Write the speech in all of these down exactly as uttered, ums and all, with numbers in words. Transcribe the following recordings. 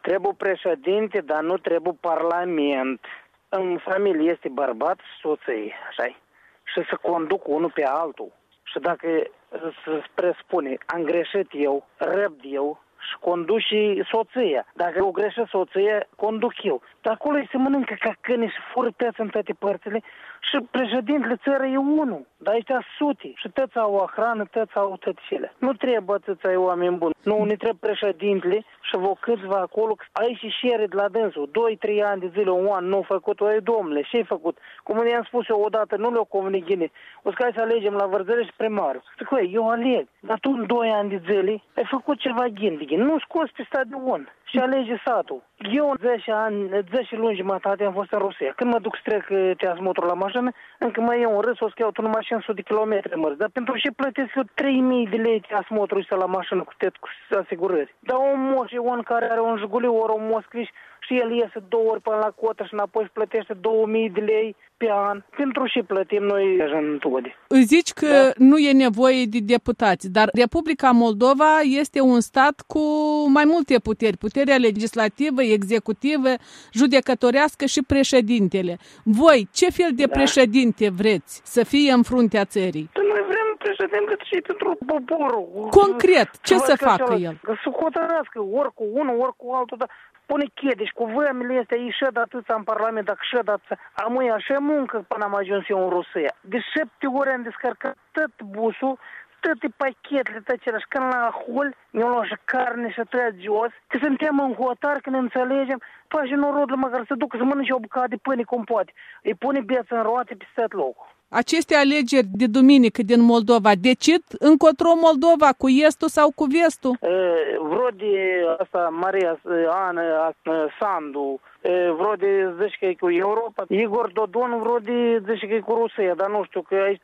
Trebuie președinte, dar nu trebuie parlament. În familie este bărbat și soție, așa și să conduc unul pe altul. Și dacă se presupune, am greșit eu, răbd eu și conduc și soția. Dacă o greșesc soția, conduc eu. Dar acolo se mănâncă ca câini și fură tăți în toate părțile și președintele țării e unul. Dar ăștia sute și tăți au o hrană, tăți au tățile. Nu trebuie atâția oameni buni. Nu, ne trebuie președintele și vă câțiva acolo. Aici și șere de la dânsul. Doi, trei ani de zile, un an, nu a făcut. Oi, domnule, ce-ai făcut? Cum i-am spus eu odată, nu le-o convine. O să să alegem la Vărzăre și primarul. Zic, oi, eu aleg. Dar tu în doi ani de zile ai făcut ceva ghin. Nu scos pe stadion și alege satul. Eu în zece ani, zece luni jumătate am fost în Rusia. Când mă duc să trec teasmotrul la mașină, încă mai iau un râs, o să iau numai cinci sute de kilometri mărți. Dar pentru ce plătesc eu trei mii de lei teasmotrul ăsta la mașină cu tet cu asigurări? Dar un moș e un care are un Jiguli, ori un Moskviș și el iese două ori până la cotă și înapoi își plătește două mii de lei pe an. Pentru ce plătim noi așa în tode? Zici că da? Nu e nevoie de deputați, dar Republica Moldova este un stat cu mai multe puteri. Puterea legislativă, executivă, judecătorească și președintele. Voi, ce fel de da. președinte vreți să fie în fruntea țării? Noi vrem președinte și pentru poporul. Concret, ce să, să facă el? Să hotărască ori cu unul, ori cu altul, dar pune chedeș cu vămile astea, ei șed atâția în Parlament, dacă șed atâția. Am eu așa muncă până am ajuns eu în Rusia. De șapte ori am descărcat tot busul, toate pachetele, tot cele. Și când la hol, mi-au luat și carne și tăiat jos. Că suntem în hotar, când ne înțelegem, păi și norodul măcar să ducă să mănânce o bucată de pâine cum poate. Îi pune beță în roate pe tot locul. Aceste alegeri de duminică din Moldova decid încotro Moldova, cu estul sau cu vestul? E, vreo de asta, Maria Ana Sandu, e, vreo de zice că e cu Europa, Igor Dodon vreo de zice că e cu Rusia, dar nu știu, că aici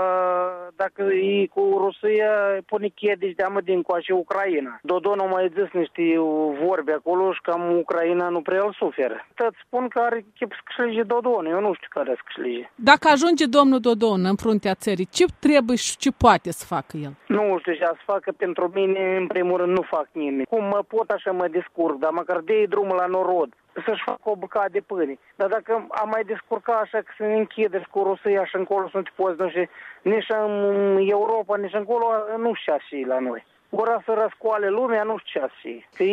dacă e cu Rusia pune chedești de-amă din coace Ucraina. Dodon a mai zis niște vorbe acolo și cam Ucraina nu prea îl suferă. Tot spun că are chip să câștige Dodon, eu nu știu care să câștige. Dacă ajunge domnul Dodon în fruntea țării, ce trebuie și ce poate să facă el? Nu știu ce să facă pentru mine, în primul rând nu fac nimeni. Cum mă pot așa mă descurc, dar măcar de drumul la norod, să-și facă o bucată de pâine. Dar dacă am mai descurcat așa că se închide și cu Rusia și încolo să nu te poți, nu știu, nici în Europa, nici încolo, nu știu și la noi. Ora să răscoale lumea, nu știu ce și. Că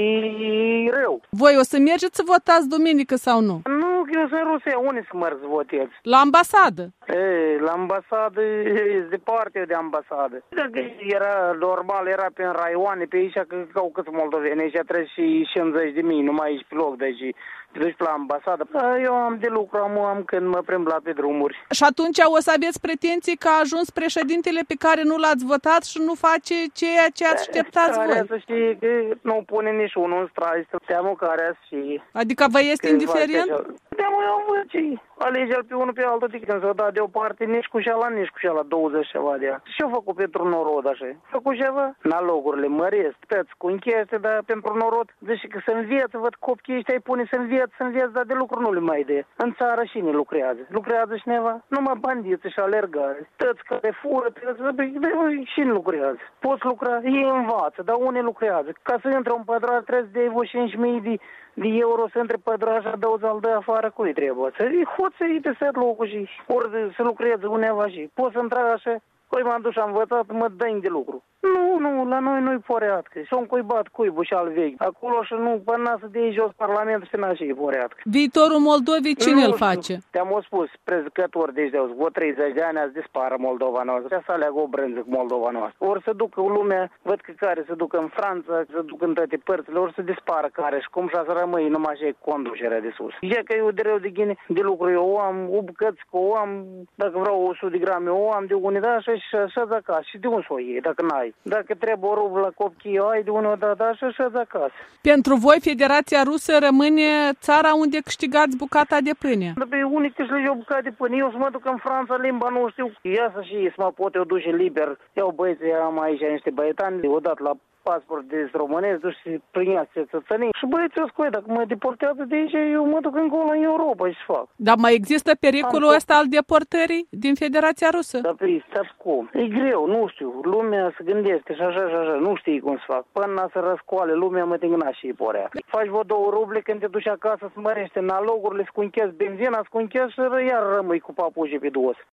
e rău. Voi o să mergeți să votați duminică sau nu? Nu, că eu sunt în Rusia. Unde să merg să votez? La ambasadă? Ei, la ambasadă, e departe de ambasadă. Dacă era normal, era pe în raioane, pe aici, că au câți moldoveni, aici trebuie și cincizeci de mii, numai aici pe loc, deci te duci la ambasadă. Eu am de lucru, am, am când mă prind la pe drumuri. Și atunci o să aveți pretenții că a ajuns președintele pe care nu l-ați votat și nu face ceea ce așteptați care voi? Să știi că nu pune nici unul în strai, să teamă care să știe. Adică vă este indiferent? Da, mă, eu văd ce alege-l pe unul pe altul, de când s-o dat deoparte, nici cu șala, nici cu șala, douăzeci ceva de ani. Ce-au făcut pentru norod așa? A făcut ceva? Nalogurile măresc, tăți cu încheste, dar pentru norod, zice că să înveță, văd copiii ăștia îi pune să înveță, să înveță, dar de lucru nu le mai dă. În țară cine lucrează? Lucrează cineva? Numai bandiți și alergare. Tăți care fură, tăți, cine lucrează? Poți lucra? Ei învață, dar unde lucrează? Ca să intre un pădrar trebuie să dai cinci mii de de euro să între pădraja, douăzeci al dă afară, cui trebuie? Să-i hoți pe set locul și ori să lucreze undeva și poți să intra așa. Păi m-am dus și am învățat, mă dă de lucru. Nu, nu, la noi nu-i poreatcă. S-o încuibat cuibul și al vechi. Acolo și nu, până să dea jos Parlamentul și n-a și poreatcă. Viitorul Moldovei cine îl face? Te-am spus, prezicători de aici, vreo treizeci de ani ați dispară Moldova noastră. Trebuie să aleagă o brânză cu Moldova noastră. Ori să ducă lumea, văd că care se ducă în Franța, se ducă în toate părțile, ori să dispară care și cum și să rămâi numai și conducerea de sus. E că eu de rău de ghine, de lucru eu o am, o bucăți că o am, dacă vreau o sută de grame o am de unitatea și așa de acasă. Și de unde să o iei, dacă n-ai? Dacă trebuie o rubă la copii, ai de unde o da, da, și așa de acasă. Pentru voi, Federația Rusă rămâne țara unde câștigați bucata de pâine? Dar pe unii câștigi o bucată de pâine. Eu să mă duc în Franța, limba nu știu. Ia să și să mă pot eu duce liber. Iau băieții, am aici niște băietani, odată la pasport de românesc, duci și prin ea cetățenii. Și băieții o scoie, dacă mă deportează de aici, eu mă duc încolo în Europa și fac. Dar mai există pericolul Am ăsta al deportării din Federația Rusă? Da, pe stați cum? E greu, nu știu. Lumea se gândește și așa și așa, nu știi cum să fac. Până să răscoale lumea, mă tingna și porea. Faci vă două ruble când te duci acasă, să mărește nalogurile, scunchezi benzina, scunchezi și iar rămâi cu papușii pe dos.